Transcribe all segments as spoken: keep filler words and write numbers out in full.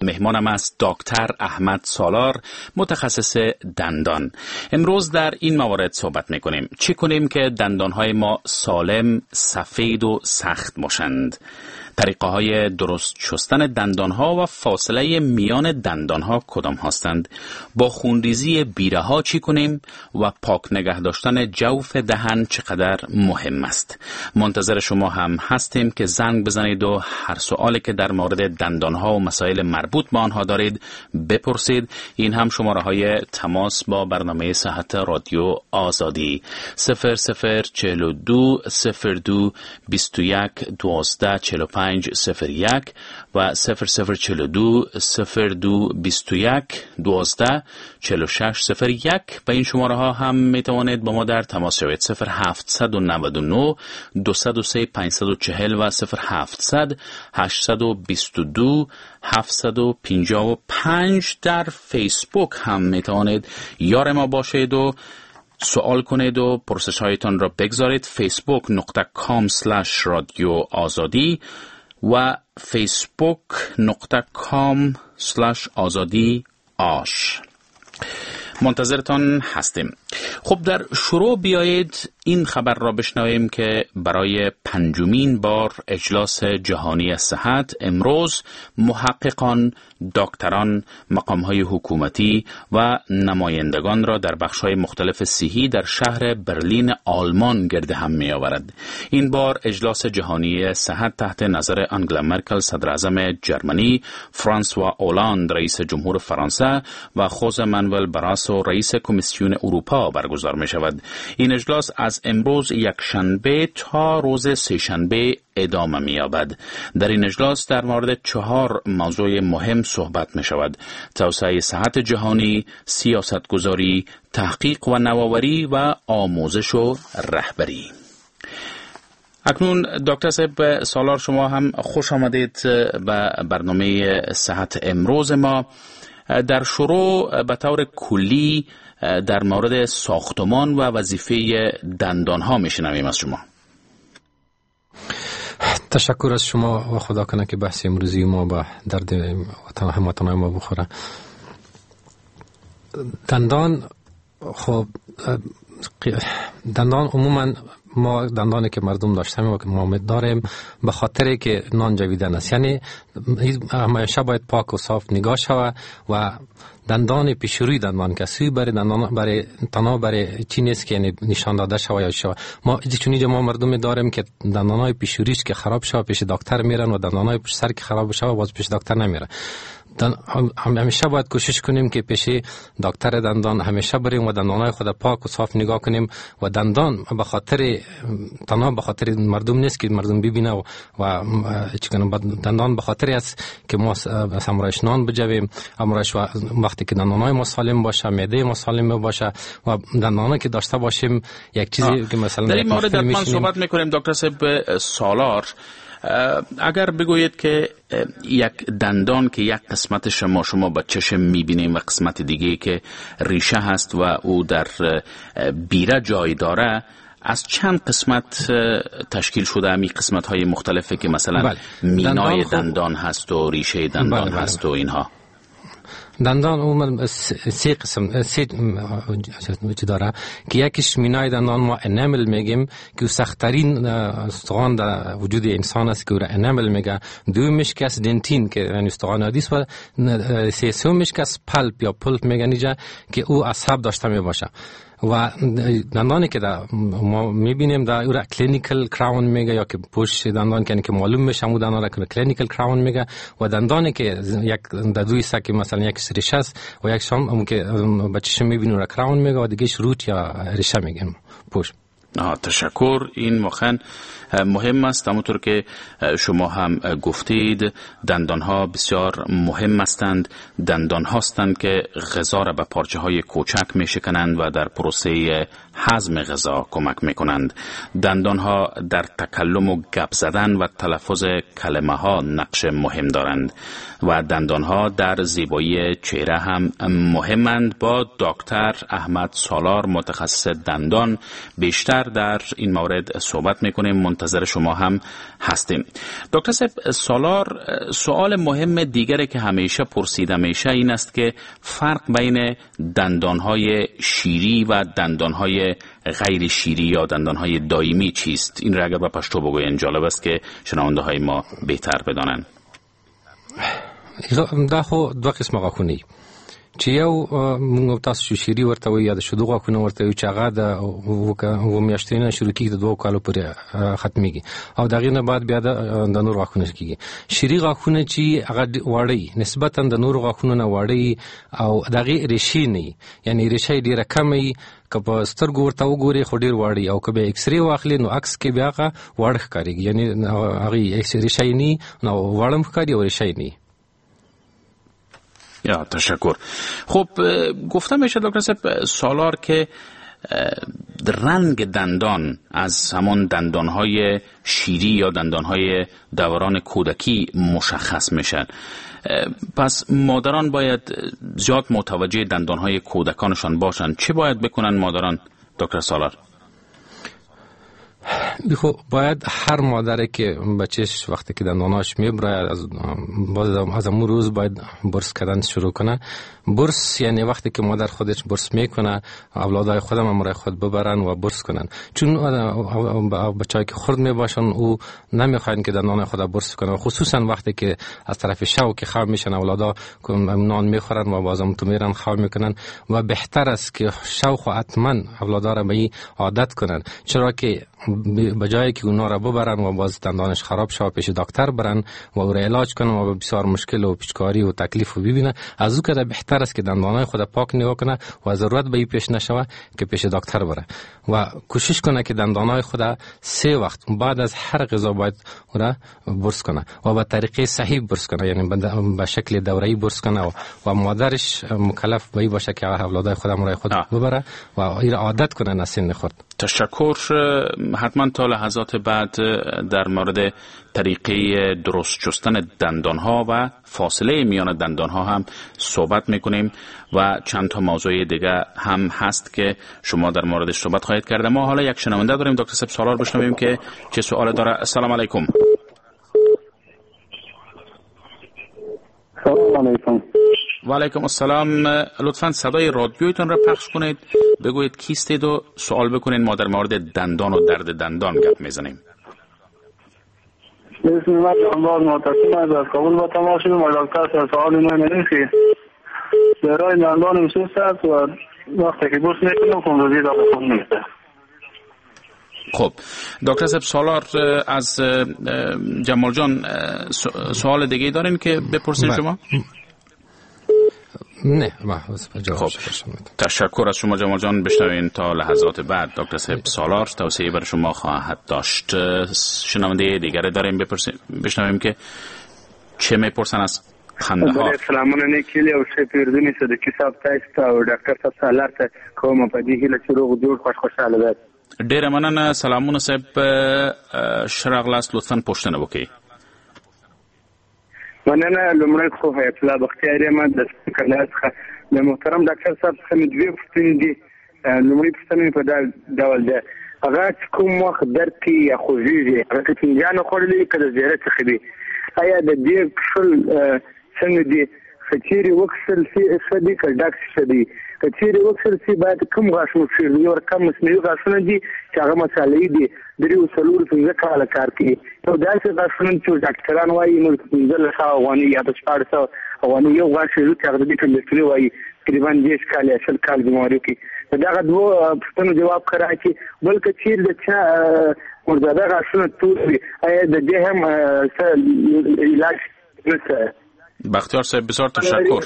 مهمانم است دکتر احمد سالار، متخصص دندان. امروز در این موارد صحبت میکنیم. چی کنیم که دندانهای ما سالم، سفید و سخت باشند؟ طریقه های درست شستن دندانها و فاصله میان دندانها کدام هستند؟ با خونریزی بیره ها چی کنیم؟ و پاک نگه داشتن جوف دهن چقدر مهم است؟ منتظر شما هم هستیم که زنگ بزنید و هر سوالی که در مورد دندانها و مسائل مربوط به آنها دارید بپرسید. این هم شماره های تماس با برنامه صحت رادیو آزادی صفر صفر چهل و دو صفر دو بیست و یک دوازده چهل و پنج صفر یک و صفر صفر چهل و دو صفر دو بیست و یک دوازده چهل و شش صفر یک. به این شماره ها هم می توانید با ما در تماس شوید. صفر هفتصد و نود و نه دویست و سه پانصد و چهل و صفر هفتصد هشتصد و بیست و دو هفتصد و پنجاه و پنج. در فیسبوک هم می توانید یار ما باشید و سوال کنید و پرسش هایتان را بگذارید. فیسبوک نقطه کام سلش رادیو آزادی و فیسبوک نقطه کام سلش آزادی آش. منتظرتان هستیم. خب در شروع بیایید این خبر را بشنویم که برای پنجمین بار اجلاس جهانی صحت امروز محققان، دکتران، مقام‌های حکومتی و نمایندگان را در بخش‌های مختلف صحی در شهر برلین آلمان گرد هم می‌آورد. این بار اجلاس جهانی صحت تحت نظر آنگلا مرکل صدر اعظم جرمنی، فرانسوا اولاند رئیس جمهور فرانسه و خوزه مانوئل براسو رئیس کمیسیون اروپا برگزار می‌شود. این اجلاس از امروز یک شنبه تا روز سه شنبه ادامه می‌یابد. در این اجلاس در مورد چهار موضوع مهم صحبت می‌شود: توسعه صحت جهانی، سیاستگذاری، تحقیق و نوآوری و آموزش و رهبری. اکنون دکتر صاحب سالار، شما هم خوش آمدید به برنامه صحت امروز ما. در شروع به طور کلی در مورد ساختمان و وظیفه دندان ها میشنویم از شما. تشکر از شما و خدا کنه که بحث امروزی ما به درد وطن هموطنان ما بخوره. دندان، خب دندان عموما ما دندانی که مردم داشتیم و که ما داریم به خاطر که نان جویدن است، یعنی همیشه باید پاک و صاف نگاه شود و دندان پیشروی دندان که سوی برای دندان برای تنها برای چی نیست که یعنی نشان داده شود یا شود. ما چونی ما مردم داریم که دندانای پیشوریش که خراب شود پیش دکتر میرن و دندانای پشت سر که خراب شود باز پیش دکتر نمیرن. همیشه باید کوشش کنیم که پیش دکتر دندان همیشه بریم و دندانای خود پاک و صاف نگاه کنیم و دندان به خاطر تنها به خاطر مردم نیست که مردم ببینه و, و چیکار دندان به خاطر است که ما امرایش نان بجویم، امرایش وقتی که دندانای ما سالم باشه، معده ما سالم باشه و دندانایی که داشته باشیم یک چیزی آه. که مثلا در این مورد حتما صحبت میکنیم. دکتر صاحب سالار، اگر بگویید که یک دندان که یک قسمت شما شما با چشم میبینیم و قسمت دیگه که ریشه هست و او در بیره جای داره، از چند قسمت تشکیل شده؟ می قسمت های مختلفه که مثلا بله. مینای دندان, دندان هست و ریشه دندان بله بله هست و اینها. دندان عموما سه قسم سه چی داره که یکیش مینای دندان ما انامل میگیم که سخت‌ترین استخوان در وجود انسان است که او را انامل میگه. دومیش که است دنتین که یعنی استخوان عادی است و سومیش که است پلپ یا پلپ میگن اینجا که او عصب داشته میباشه. و دندانی که ما میبینیم در او را کلینیکل کراون میگه یا که پشت دندان که که معلوم میشه مو دندان را کلینیکل کراون میگه. و دندانی که یک دوی سکی مثلا یک ریشه است و یک شام که بچه‌ش میبینیم را کراون میگه و دیگهش روت یا ریشه میگن پشت. آه تشکر. این واقعا مهم است. همونطور که شما هم گفتید دندان ها بسیار مهم هستند. دندان هستند که غذا را به پارچه های کوچک می شکنند و در پروسه هضم غذا کمک می کنند. دندان ها در تکلم و گپ زدن و تلفظ کلمه ها نقش مهم دارند و دندان ها در زیبایی چهره هم مهمند. با دکتر احمد سالار متخصص دندان بیشتر در این مورد صحبت می کنیم. منتظر شما هم هستیم. دکتر سالار، سوال مهم دیگری که همیشه پرسیده میشه این است که فرق بین دندانهای شیری و دندانهای غیر شیری یا دندانهای دائمی چیست؟ این را اگر به پشتو بگوین جالب است که شنونده های ما بهتر بدانند. دا خو دو قسم غاښونه چې یو موږ تاسو شیری ورته وي یا د شودو غاښونه ورته وي چې هغه د و میاشتې شروع کیږي د دوه کالو پورې ختميږي او دغه نه بعد بیا د نور غاښونه کیږي. شیری غاښونه چې هغه واړی نسبتا د نور غاښونو نه واړی او دغه ریشې نه، یعنی ریشې ډیره کمې که په سترګو ورته وګوري خو ډیر واړی او که به ایکس ری واخلي نو عکس کې بیا هغه واړ ښکاري، یعنی هغه ایکس ریشې نه نو واړم ښکاري او ریشې نه. یا تشکر. خب گفته میشه دکتر صاحب سالار که رنگ دندان از همان دندانهای شیری یا دندانهای دوران کودکی مشخص میشن. پس مادران باید زیاد متوجه دندانهای کودکانشان باشند. چه باید بکنن مادران دکتر سالار؟ خب باید هر مادری که بچهش وقتی که دنداناش میبره از از امون روز باید برس کردن شروع کنه. برس یعنی وقتی که مادر خودش برس میکنه اولادای خودم امرای خود ببرن و برس کنن، چون بچه‌ای که خرد میباشن او نمیخواین که دندان خود برس کنن، خصوصا وقتی که از طرف شو که خواب میشن اولادا نان میخورن و بازم تو میرن خواب میکنن و بهتر است که شو خو حتما اولادا را به این عادت کنن، چرا که بجایی که اونا را ببرن و باز دندانش خراب شود پیش دکتر برن و او را علاج کنن و بسیار مشکل و پیچکاری و تکلیف و ببینه، از او که بهتر است که دندانای خود پاک نگاه کنه و ضرورت به این پیش نشوه که پیش دکتر بره و کوشش کنه که دندانای خود سه وقت بعد از هر غذا باید او را برس کنه و به طریقه صحیح برس کنه، یعنی به شکل دوره‌ای برس کنه و, و مادرش مکلف به این باشه که اولادای خود امرای خود ببره و این عادت کنه نسین خورد. تشکر. حتما تا لحظات بعد در مورد طریقه درست شستن دندانها و فاصله میان دندانها هم صحبت میکنیم و چند تا موضوع دیگه هم هست که شما در موردش صحبت خواهید کرد. ما حالا یک شنونده داریم دکتر صاحب سالار، بشنویم که چه سوال داره. السلام علیکم. سلام علیکم. و علیکم السلام. لطفاً صدای رادیویتون را پخش کنید، بگویید کیستید و سوال بکنید. ما در مورد دندان و درد دندان گپ میزنیم. بسم الله الرحمن الرحیم. از کابل با تماس شدم و دکتر سوال من اینه که برای دندان سوست است و وقتی که برس میکنم کمروزی را بخون نیست. خب دکتر صاحب سالار از جمال جان سوال دیگه دارین که بپرسین شما؟ نه خب تشکر از شما جمال جان. بشنوین تا لحظات بعد دکتر صاحب سالار توصیه بر شما خواهد داشت. شنونده دیگر داریم بشنویم که چه میپرسن از قندهار. سلامونه نیکیلی او شه پیردونی سده کی صاحب تاسو او ډاکټر صاحب سالار ته کوم په دې هیله چې روغ جوړ خوش خوشاله ده. ډیره مننه. سلامونه صاحب شراغلاس لطفا پوښتنه وکړئ. مننه. لومړی خو حیات الله بختیاری ما د کلاس څخه د محترم ډاکټر صاحب څخه دوه پوښتنې دي. لومړی پوښتنه په ډول ده هغه کوم وخت درد کې یا خوږیږي هغه چې څنګه خوړلې کړه زیره څخه دي آیا د دې کښل څنګه دي کچيري وکسل سي اسدي کډاکس شدي کچيري وکسل سي باید کوم غاښونه شي یو رقم مسنوي غاښونه دي چې هغه مسالې دي درې وسلور څنګه کال کار کوي نو دا څه غاښونه چې ډاکټران وايي نو څنګه ښه غواني یا د شپږ سو غواني یو غاښ چې هغه د کلسترول وايي تقریبا دیش کال یا شل کال بیماری کې دا غو پښتنو جواب کړای چې بلکې چې د چا ورزاده غاښونه ټول آیا د دې هم علاج نشته. بختیار صاحب بسیار تشکر.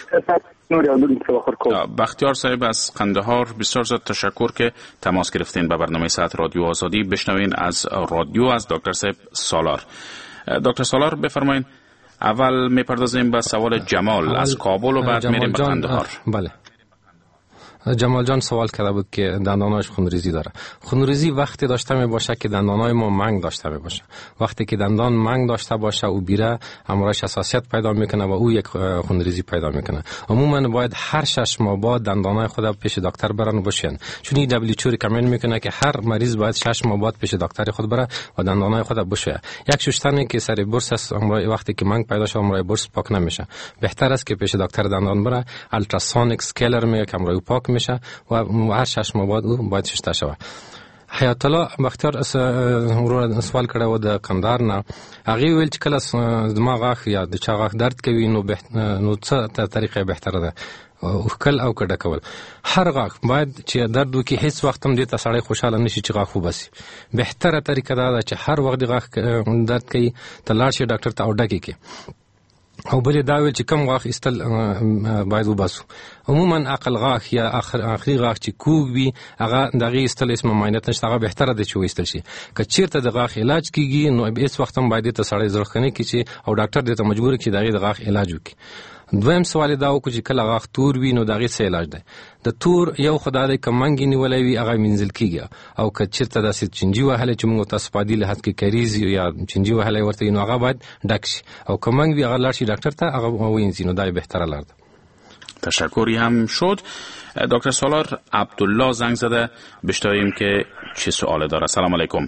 بختیار صاحب از قندهار بسیار زیاد تشکر که تماس گرفتین به برنامه ساعت رادیو آزادی. بشنوین از رادیو از دکتر صاحب سالار. دکتر سالار بفرمایید. اول میپردازیم به سوال جمال از کابل و بعد میریم به قندهار. بله. جمال جان سوال کرده بود که دندانهاش خونریزی داره. خونریزی وقتی داشته می باشه که دندانهای ما منگ داشته می باشه. وقتی که دندان منگ داشته باشه او بیره امراش حساسیت پیدا میکنه و او یک خونریزی پیدا میکنه. عموما باید هر شش ماه بعد دندانهای خود پیش دکتر برن بشین، چون این دبلیو اچ او ریکامند میکنه که هر مریض باید شش ماه بعد پیش دکتر خود بره و دندانهای خود بشویه. یک شستنی که سر برس است امرای وقتی که منگ پیدا شه امرای برس پاک نمیشه. بهتر است که پیش دکتر دندان بره، التراسونیک اسکیلر میگه که امرای پاک میشه و هر شش ماه بعد او باید شسته شود. حیات الله بختیار رو سوال کړه و د کندهار نه، هغه ویل چې کله دماغ غاښ یا د چا غاښ درد کوي نو بهت... نو څه طریقه بهتره ده اوکل او کډه کول. هر غاښ باید چې درد وکي هیڅ وخت هم دې ته سړی خوشاله نشي چې غاښ وباسي. بهتره طریقه دا ده چې هر وخت غاښ درد کوي ته لاړ شي ډاکټر ته او ډکې کې او بلې دا ویل چې کم غاښ ایستل باید وباسو. عموما عقل غاښ یا اخري غاښ چې کوږ وي هغه دغه ایستل اسمه معاینت نشته، هغه بهتره ده چې وایستل شي. که چیرته د غاښ علاج کیږي نو هیڅ وخت هم باید ته سړی زړخنه کی چې او ډاکټر دې ته مجبور کړي دغه د غاښ علاج وکړي. دویم سوال دا وکړي چې کله غاښ تور وي نو دغه څه علاج ده. د تور یو خدای د کمنګ نیولې وي هغه منځل کیږي، او که چیرته داسې چنجي وهله چې موږ تاسو پادي له حد کې کریز یا چنجي وهله ورته نو هغه باید ډک شي، او کمنګ وی هغه لاړ شي ډاکټر ته هغه وینځي نو دا بهتره لار ده. تشکری هم شد. دکتر سالار، عبدالله زنگ زده، بشتاییم که چه سوالی داره. سلام علیکم.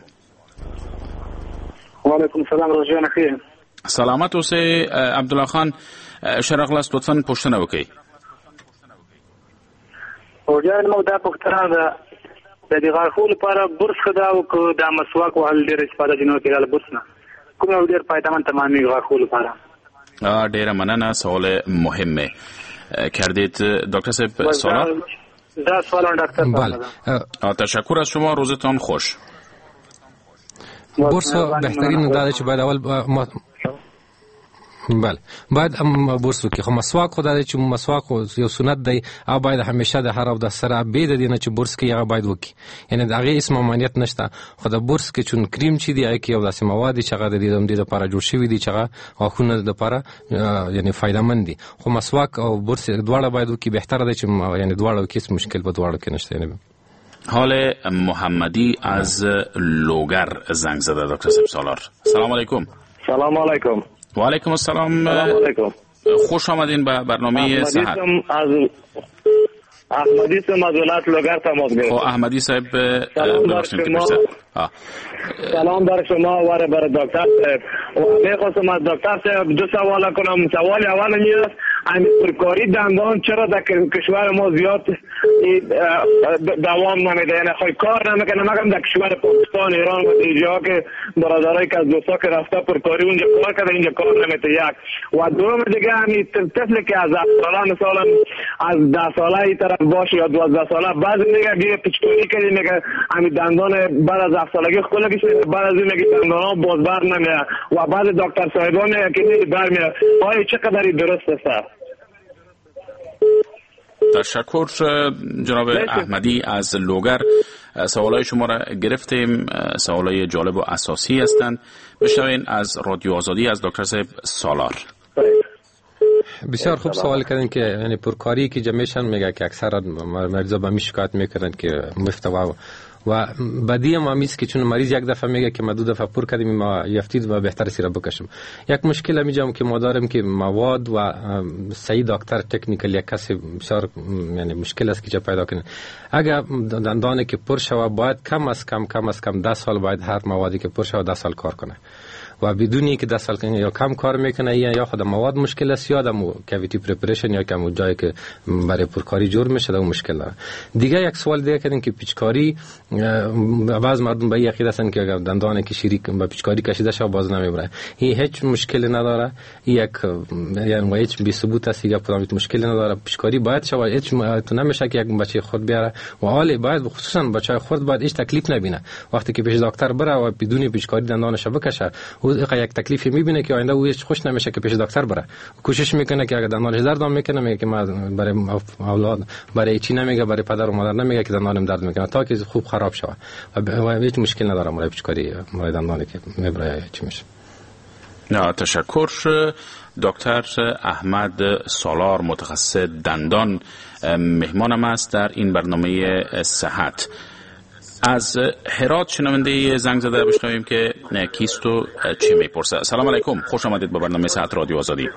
و علیکم السلام. روزان خیر. سلامت اوسه عبدالله خان. شرقلاست لطفاً پوښتنه وکړئ. روزان مو دا پوښتنه ده د دې غاښونو لپاره برس ښه ده او که دا مسواک وهل ډېر استفاده جنو کې له برس نه کوم یو ډېر پایدمن تمامي غاښونو لپاره؟ ډېره مننه، سوال مهمه کردید دکتر صاحب. سالار دا سوال دکتر بله. تشکر از شما، روزتان خوش. برس بهترین داده چې باید اول ما بله باید هم برس وکړي، خو مسواک خو دا دی چې مسواک یو سنت دی او باید همیشه د هر او د سره به د دینه چې برس کې هغه باید وکړي، یعنی د هغه اسم ممانعت نشته. خو د برس کې چون کریم چې دی هغه کې یو داسې مواد چې هغه د دې د لپاره جوړ شوی دی چې هغه غاښونه د لپاره یعنی فایده‌مند دي. خو مسواک او برس دواړه باید وکړي. بهتره دی چې یعنی دواړه کې مشکل به دواړه کې نشته. یعنی حال محمدی از لوگر زنگ زده. دکتر صاحب سالار سلام علیکم. سلام علیکم. و علیکم السلام. سلام علیکم. خوش آمدین به برنامه صحت. احمدی صاحب از ولایت لوگر تماس گرفتم. خب احمدی صاحب ببخشید که سلام بر شما و بر دکتر صاحب. و میخواستم از دکتر صاحب دو سوال کنم. سوال اول این است این پرکاری دندان چرا در کشور ما زیاد دوام نمیده، یعنی خیلی کار نمیکنه، مگر در کشور پاکستان، ایران و دیجا که برادرایی که از دوستا که رفته پرکاری اونجا کار کرده اینجا کار نمیده. یک و دوم دیگه همین طفلی که از هفت ساله مثلا از ده ساله ای طرف باشه یا دوازده ساله بعضی میگه گیه پیچکاری کردی میگه همین دندان بعد از هفت سالگی خلقش بعد از این میگه دندان ها بازبر نمیه و بعد دکتر صاحبان میگه که نیست برمیه. آیا چقدری درست است؟ تشکر جناب احمدی از لوگر. سوالای شما را گرفتیم، سوالای جالب و اساسی هستند. بشنوین از رادیو آزادی از دکتر صاحب سالار. بسیار خوب سوال کردن که یعنی پرکاری که جمعشان میگه که اکثر مریضا به می شکایت میکنن که مفتوا و بعدی هم همیست که چون مریض یک دفعه میگه که ما دو دفعه پر کردیم ما یفتید و بهتر سیره بکشم. یک مشکل همیجام که ما داریم که مواد و صحیح دکتر تکنیکل یک کسی بسیار یعنی مشکل است که چه پیدا کنه. اگر دندانی که پر شوه باید کم از کم کم از کم ده سال باید هر موادی که پر شوه ده سال کار کنه و بدونی که ده سال کنه یا کم کار میکنه یا خود مواد مشکل است یا دمو کاویتی پرپریشن یا کم جایی که برای پرکاری جور میشه دو مشکل داره. دیگه یک سوال دیگه کردن که پیچکاری بعض مردم به عقیده هستن که اگر دندان که شیری با پیچکاری کشیده شه باز نمیبره. این هیچ مشکلی نداره، یک یعنی هیچ بی ثبوت است یا پدامت مشکلی نداره. پیچکاری باید شه هیچ تو نمیشه که یک بچه خود بیاره و حالی باید خصوصا بچه خود باید هیچ تکلیف نبینه. وقتی که پیش دکتر بره و بدون پیچکاری دندانش بکشه او یک تکلیفی میبینه که آینده او هیچ خوش نمیشه که پیش دکتر بره. کوشش میکنه که اگر دندانش درد میکنه میگه که ما برای اولاد برای چی نمیگه، برای پدر و مادر نمیگه که دندانم درد میکنه تا که خوب خراب شه و هیچ مشکل نداره برای پیچکاری برای دندانی که میبره چی میشه. نه تشکر. دکتر احمد سالار متخصص دندان مهمانم است در این برنامه صحت. از هرات شنونده زنگ زده بشنویم که کیست و چی میپرسه. سلام علیکم، خوش آمدید به برنامه صحت رادیو آزادی.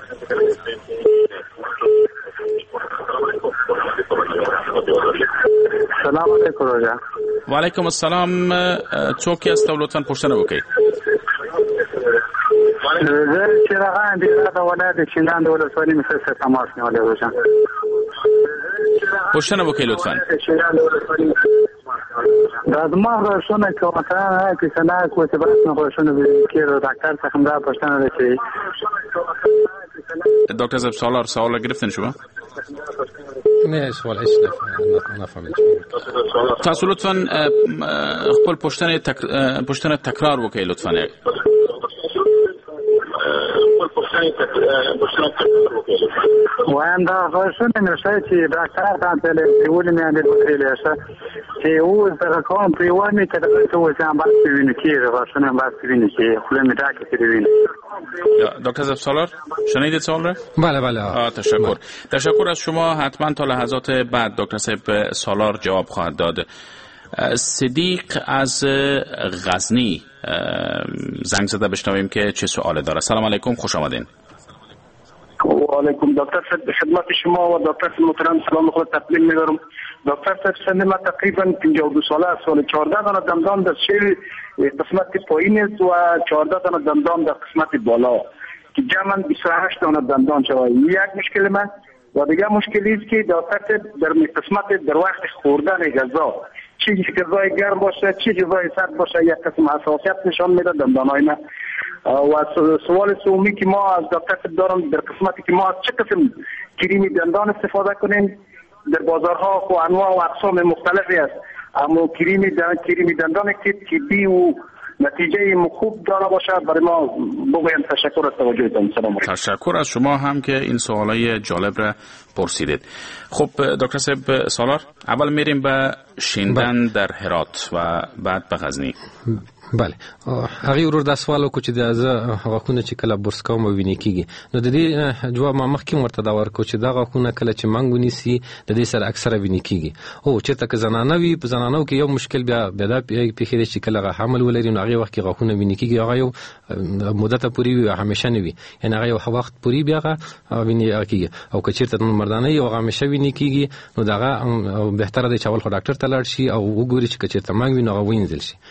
سلام علیکم روزا. و علیکم السلام. چوکی است لطفاً پرسنه بکنید. زه چې راغلم د ولایت شینډان د ولسوالۍ مسله تماس نیولې روزا. پرسنه بکنید لطفاً. دا زما غوښتنه کوم مثلا چې څنګه کوم څه بس نه غوښتنه وکړو ډاکټر څخه هم دا پوښتنه ده چې دکتر زب سالار سوال گرفتن شما؟ نه سوال هیچ نفهمید. تاسو لطفاً خپل پوښتنه پوښتنه تکرار وکړئ لطفاً. وایم دا غوښتنه نشته چې ډاکټر ته تللی ولې نه دی وکړلی شه چې اوس دغه کوم پرېوار مې که دغه څه اوس هم بس وینې کېږي غوښتنه هم بس وینې کېږي خوله مې ډاکې کړې وینې. دکتر زب سالار شنیدید سوال را؟ بله بله. آه تشکر. تشکر از شما. حتما تا لحظات بعد دکتر صاحب سالار جواب خواهد داد. صدیق از غزنی زنگ زده بشنویم که چه سوالی داره. سلام علیکم، خوش آمدین. و علیکم دکتر صاحب، خدمت شما و دکتر محترم سلام خود تقدیم می‌دارم. دکتر صاحب سن ما تقریبا پنجاه و دو ساله است و چهارده دانه دندان در شیر قسمت پایین است و چهارده دانه دندان در قسمت بالا که جمعاً بیست و هشت دانه دندان شود. یک مشکل من و دیگه مشکلی است که دکتر در قسمت در وقت خوردن غذا چه غذای گرم باشه چه غذای سرد باشه یک قسم حساسیت نشان میده دندانای من. و سوال سومی که ما از دکتر دارم در قسمتی که ما از چه قسم کریم دندان استفاده کنیم. در بازارها خو انواع و اقسام مختلفی است، اما کریم دندان کریم دندان که طبی و نتیجه خوب داره باشه برای ما بگویم. تشکر از توجهتون. سلام علیکم. تشکر از شما هم که این سوالای جالب را پرسیدید. خب دکتر صاحب سالار، اول میریم به شینډان در هرات و بعد به غزنی. بله هغه ورور د سوال کو چې د غاښونه چې کله برس کوم ویني کیږي نو د دې جواب ما مخکې ورته دا ورکو چې دا غاښونه کله چې منګ ونیسي د دې سره اکثره ویني کیږي او چې تک زنانه وي په زنانو کې یو مشکل بیا بیا پیښې چې کله غا حمل ولري نو هغه وخت کې غاښونه ویني کیږي هغه یو مدته پوری وي همیشه نه وي یعنی هغه یو وخت پوری بیا ویني کیږي او که چیرته مردانه یو همیشه ویني کیږي نو دا بهتره دی چې اول خو ډاکټر ته لاړ شي او وګوري چې چیرته منګ ویني هغه وینځل شي.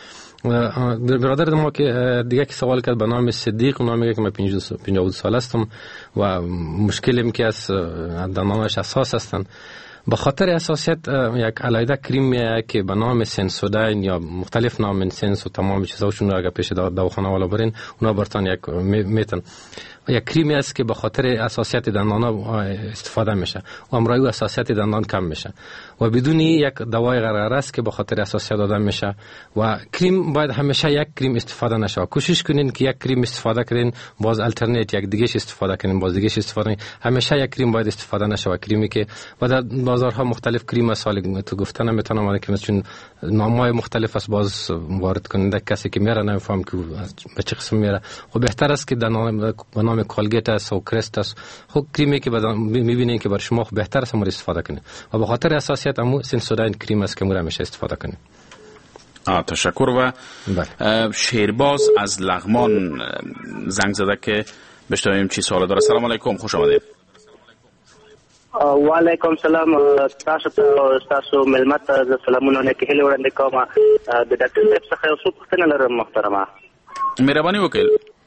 برادر ما که دیگه که سوال کرد به نام صدیق، نام میگه که من پنجاه و دو سال هستم و مشکلیم که از دندانش اساس هستن به خاطر اساسیت یک علیده کریم که به نام سنسودین یا مختلف نام سنس و تمام چیزاشون اگه پیش دواخانه والا برین اونا برتان یک میتن یک کریمی است که به خاطر اساسیت دندان استفاده میشه و امرای اساسیت دندان کم میشه و بدون یک دوای قرار است که به خاطر اساسیت داده میشه و کریم باید همیشه یک کریم استفاده نشه. کوشش کنین که یک کریم استفاده کنین باز الټرنیت یک دیگه استفاده کنین باز دیگه استفاده کنین. همیشه یک کریم باید استفاده نشه و کریمی که و در بازارها مختلف کریم سال تو گفتن نمیتونم ولی که چون نامای مختلف است باز وارد کنین در کسی که میره نمیفهم که به چه قسم میره و بهتر است که در نام کالگیت است و کرست است خب کریمی که میبینین که برای شما بهتر است مورد استفاده کنین و به خاطر اساسیت امو سنسودین کریم است که مورد همیشه استفاده کنین. آه تشکر. و شیرباز از لغمان زنگ زده که بشنویم چی سوال داره. سلام علیکم، خوش آمدید. و علیکم سلام. تاسو ته تاسو ملمت ز سلامونه نه کېله وړاندې کوم. د ډاکټر صاحب څخه یو څه پوښتنه لرم محترمه. مهرباني وکړئ.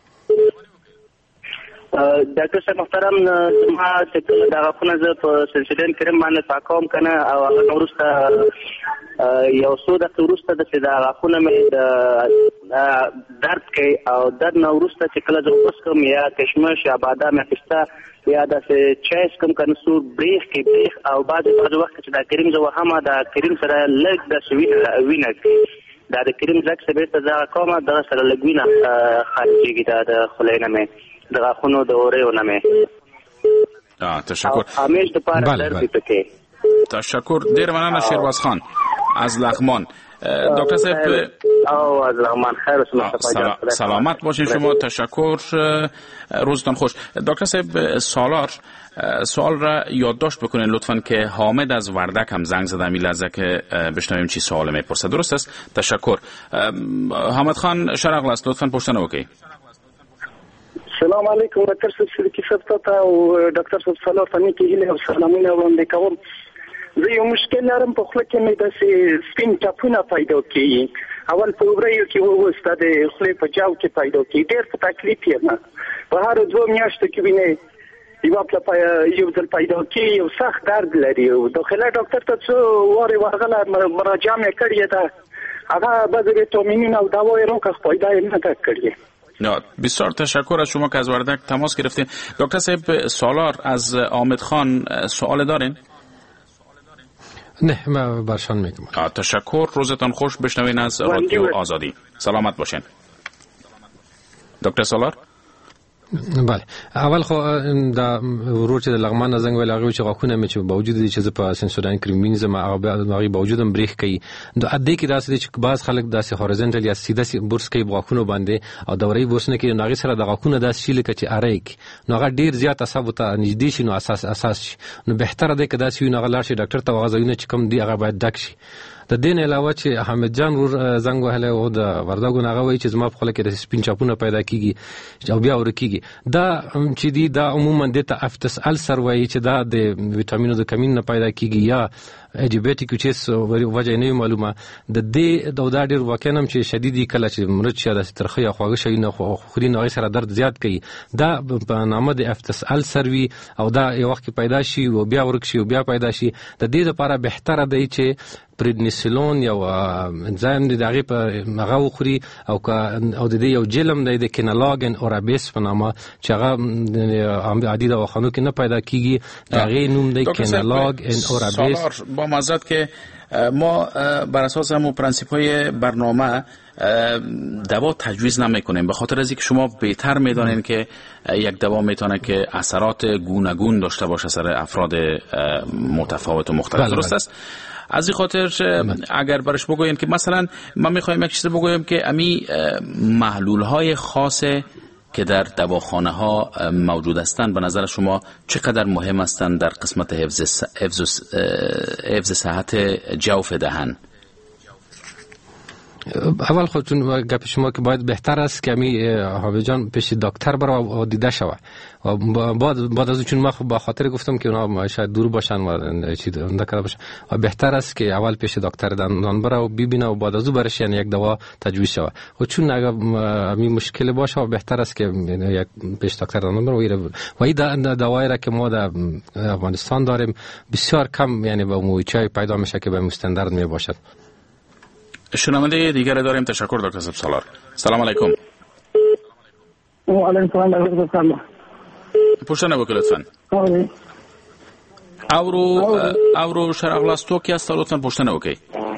ډاکټر صاحب محترم ما چې دا غوښنه زه په سلسله کریم باندې پاکوم کنه او هغه وروسته یو څو د وروسته د دا غوښنه مې د درد کوي او درد نو وروسته چې کله زه اوس کوم یا کشمش یا بادام یا پسته یا د چایس کوم کنه سور بریخ کې بریخ او بعد بعد وخت چې دا کریم زه وهمه دا کریم سره لږ د سوینه وینه دا د کریم زک سره ته دا کومه د سره لګوینه خارجيږي دا د خلینه مې د غاښونو د اورېونه مې. تشکر. همیش د پاره درد پکې. تشکر. ډیر مننه شیرباز خان از لغمان. دکتر صاحب او از لغمان خیر سلام. سلامت باشین شما. تشکر، روزتان خوش. دکتر صاحب سالار، سوال را یادداشت بکنین لطفاً که حامد از وردک هم زنگ زده می لحظه که بشنویم چی سوال میپرسه. درست است؟ تشکر. حامد خان شرقل است، لطفاً پرسنه اوکی. سلام علیکم دکتر صاحب، صدیقی صاحب ته او دکتر صاحب سالار ته نیکی هیله او سلامونه وړاندې کوم. زه یو مشکل لرم په خوله کې مې داسې سپین ټاپونه پیدا کېږي. اول په وریو کې وروسته د خولې په جاو کې پیدا کېږي. ډېر په تکلیف یم. په هر دوه میاشتو کې وینې یو پلا یو ځل پیدا کېږي، یو سخت درد لري. داخله ډاکټر ته څو وارې ورغله، مراجعه مې کړې ده. هغه بعضې ویټامینونه او دوای راکړه، خو فایده یې نه ده کړې. نه، بسیار تشکر از شما که از وردک تماس گرفتین. دکتر صاحب سالار از حامد خان سوال دارین؟ نه، من برشان میگم. تشکر، روزتان خوش. بشنوین از رادیو آزادی. سلامت باشین. دکتر سالار. بله، اول خو دا ورور چې د لغمان زنګ ویل هغه چې غاښونه مې چې باوجود دي چې زه په سنسورین کریم زما هغه باوجود هم بریښ کوي. د ادې کې داسې چې بعض خلک داسې هوريزونټل یا سیده سی برس کوي غاښونه باندې او دوري برس نه کوي، ناغي سره د غاښونه داسې شي لکه چې اریک نو هغه ډیر زیات اصاب ته نږدې شي، نو اساس اساس شي. نو بهتره ده که داسې وي نو هغه لاړ شي ډاکټر ته، غوښتنه چې کوم دی هغه باید ډک شي. د دین علاوه چې حامد جان ور زنګ وهله او د وردګو هغه وایي چې زما په خله کې د سپین چاپونه پیدا کیږي او بیا ورکیږي. دا چې دی دا عموما د ته افتس السر وایي چې دا د ویټامینونو د کمی نه پیدا کیږي یا ایجیبیټیک چیس وجه نه معلومه. د دې د دا ډیر واقعا چې شدیدی کله چې مرچ یا د ترخه یا خواږه شي نه خوري نو سره درد زیات کوي. دا په نامه د افتس السر وی او دا یو وخت پیدا شي او بیا ورک شي او بیا پیدا شي. د دې لپاره بهتره دی چې پریدنیسلون یا انزایم د دغه په هغه وخوري او او د دې یو جلم د کینالاګن اورابیس په نامه چې هغه عادي د وخانو کې نه پیدا کیږي. دغه نوم د کینالاګن اورابیس. با معذرت که ما بر اساس همون پرنسیپ های برنامه دوا تجویز نمی کنیم، به خاطر از اینکه شما بهتر میدانین که یک دوا میتونه که اثرات گوناگون داشته باشه سر افراد متفاوت و مختلف. درست است؟ از این خاطر اگر برش بگویم که مثلا ما میخوایم یک چیز بگویم که امی محلول های خاصه که در دواخانه ها موجود هستند به نظر شما چقدر مهم هستند در قسمت حفظ حفظ حفظ صحت جوف دهن؟ اول خودتون گپ شما که باید بهتر است که می حامد جان پیش دکتر برو و دیده شوه و بعد بعد از چون ما خب با خاطر گفتم که اونا شاید دور باشن و چی نکرده باشن و بهتر است که اول پیش دکتر دندان برو و ببینه و بعد از او برش یعنی یک دوا تجویز شوه. و چون اگر می مشکل باشه و بهتر است که یک پیش دکتر دندان برو و این دوایی را که ما در افغانستان داریم بسیار کم یعنی با مویچای پیدا میشه که به مستندرد می باشد. شنونده دیگر داریم. تشکر دکتر صاحب سالار. سلام علیکم. و علیکم السلام دکتر صاحب. پوښتنه وکړئ لطفا. اورو اورو شرقلاستو کې است لطفا پوښتنه وکړئ.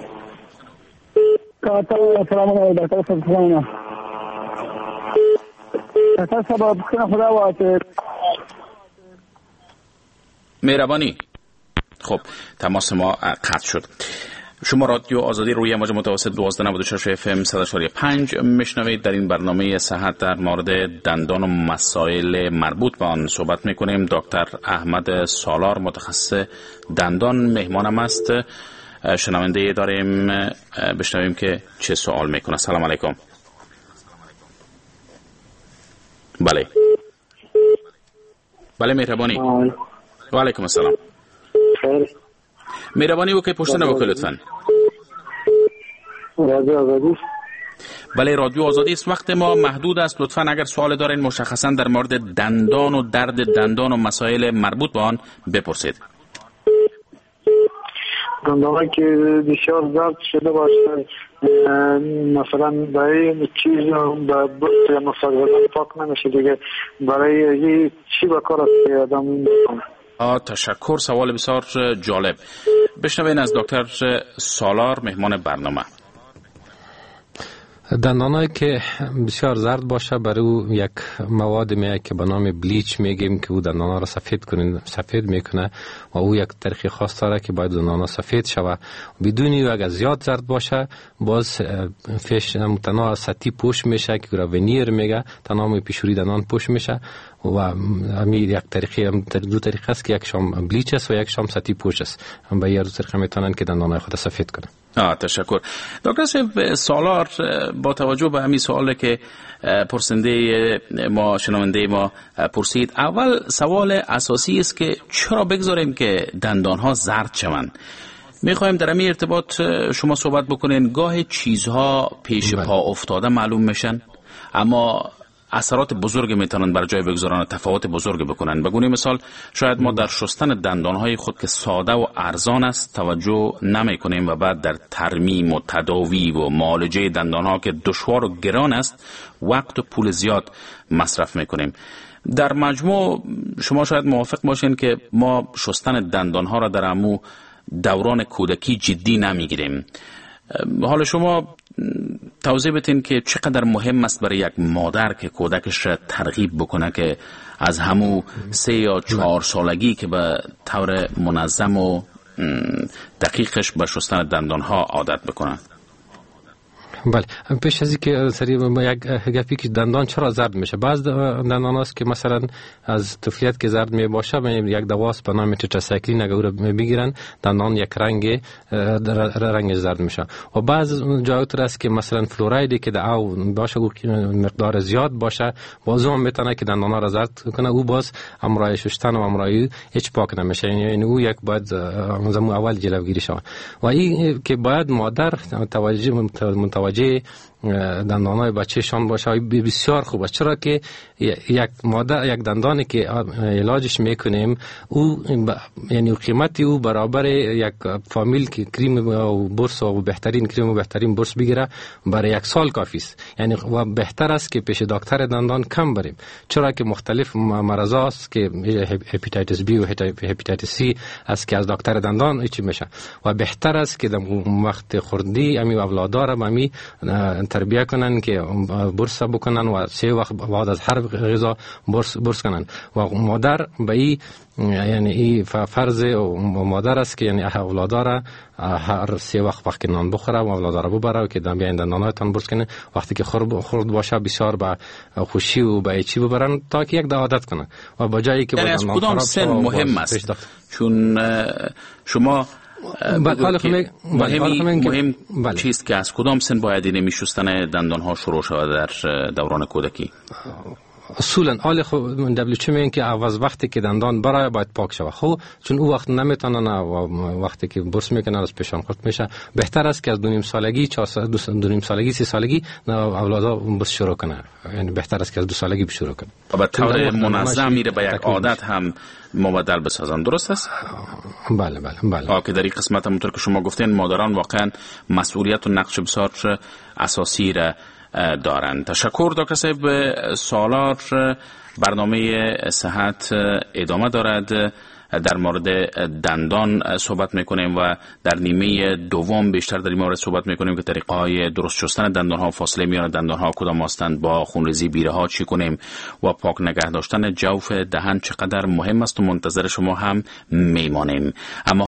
کاته سلام علیکم دکتر صاحب. سلام. دکتر صاحب پوښتنه خدا واته. مهربانی. خب تماس ما قطع شد. شما رادیو آزادی روی موج متوسط دوازده نود و شش اف ام صد و چهار و پنج میشنوید. در این برنامه صحت در مورد دندان و مسائل مربوط به آن صحبت میکنیم. دکتر احمد سالار متخصص دندان مهمانم است. شنونده داریم، بشنویم که چه سوال میکنه. سلام علیکم. بله بله مهربانی. و علیکم السلام. مهربانی وکړئ پوښتنه وکړئ لطفا. رادیو آزادی. بله رادیو آزادی است. وقت ما محدود است. لطفا اگر سوال دارین مشخصا در مورد دندان و درد دندان و مسائل مربوط به آن بپرسید. دندانایی که بسیار درد شده باشه مثلا برای چیز به مصادره پاک نمیشه دیگه، برای چی به کار است که آدم میکنه؟ تشکر، سوال بسیار جالب. بشنوین از دکتر سالار مهمان برنامه. دندانایی که بسیار زرد باشه برای او یک مواد میاد که به نام بلیچ میگیم که او دندانا را سفید کنه سفید میکنه و او یک طریق خاص داره که باید دندانا سفید شوه. بدون او اگر زیاد زرد باشه باز فیش متنا سطحی پوش میشه که را ونیر میگه، تمام پیشوری دندان پوش میشه و همین یک طریقی دو طریقه است که یک شام بلیچ است و یک شام سطحی پوش است. هم به هر طریقه میتونن که دندانای خود سفید کنه. آه تشکر. دکتر سالار، با توجه به همین سوالی که پرسنده ما شنونده ما پرسید، اول سوال اساسی است که چرا بگذاریم که دندانها زرد شوند؟ میخوایم در همین ارتباط شما صحبت بکنین. گاه چیزها پیش پا افتاده معلوم میشن اما اثرات بزرگ میتونن بر جای بگذارن و تفاوت بزرگ بکنن. به گونه مثال شاید ما در شستن دندانهای خود که ساده و ارزان است توجه نمی کنیم و بعد در ترمیم و تداوی و معالجه دندانها که دشوار و گران است وقت و پول زیاد مصرف میکنیم. در مجموع شما شاید موافق باشین که ما شستن دندانها را در همو دوران کودکی جدی نمیگیریم. حالا شما توضیح بدین که چقدر مهم است برای یک مادر که کودکش را ترغیب بکنه که از همو سه یا چهار سالگی که به طور منظم و دقیقش به شستن دندانها عادت بکنه. بله، پیش از اینکه سری یک گپی که دندان چرا زرد میشه، بعض دندان هست که مثلا از طفولیت که زرد می باشه یک دواست به نام تتراسایکلین اگر رو بگیرن دندان یک رنگ رنگ زرد میشه. و بعض جایت است که مثلا فلوراید که در او باشه او مقدار زیاد باشه باز هم میتونه که دندانا را زرد کنه. او باز امرای شستن و امرای هیچ پاک نمیشه، یعنی او یک باید زمو اول جلوگیری شود. و این که باید مادر توجه متوجه دندانای بچه‌شان باشه بسیار خوب است، چرا که یک ماده یک دندانی که علاجش میکنیم او یعنی قیمتی او برابر یک فامیل که کریم و برس و بهترین کریم و بهترین برس بگیره برای یک سال کافی است. یعنی و بهتر است که پیش دکتر دندان کم بریم، چرا که مختلف مرضا است که هپاتیتس بی و هپاتیتس سی است که از دکتر دندان چی میشه و بهتر است که در وقت خوردی امی اولادار امی تربیه کنن که برس بکنن و سه وقت بعد از هر غذا برس برس کنن. و مادر به این یعنی این فرض مادر است که یعنی اولادار هر سه وقت وقت نان بخوره و اولادار ببره و که دم بیاین دندانایتان برس کنه. وقتی که خورد خورد باشه بسیار با خوشی و با چی ببرن تا که یک عادت کنه و با جایی که یعنی از کدام سن مهم است؟ چون شما مهم, مهم بله. چیست که از کدام سن باید این میشستن دندان ها شروع شود در دوران کودکی؟ اصولا آل خو دبلیو میگن که عوض وقتی که دندان برای باید پاک شود. خب چون او وقت نمیتونن و وقتی که برس میکنن از پیشان خورد میشه، بهتر است که از دو نیم سالگی چهار سال دو نیم سالگی سه سالگی اولادا برس شروع کنه. یعنی بهتر است که از دو سالگی شروع کنه و به طور منظم میره به یک عادت هم مبدل بسازن. درست است؟ بله بله بله. آه که در این قسمت همونطور که شما گفتین مادران واقعا مسئولیت و نقش بسیار اساسی را دارند. تشکر دکتر صاحب سالار. برنامه صحت ادامه دارد. در مورد دندان صحبت میکنیم و در نیمه دوم بیشتر در این مورد صحبت میکنیم که طریقه های درست شستن دندان ها، فاصله میان دندان ها کدام هستند، با خونریزی بیره ها چی کنیم و پاک نگه داشتن جوف دهن چقدر مهم است و منتظر شما هم میمانیم. اما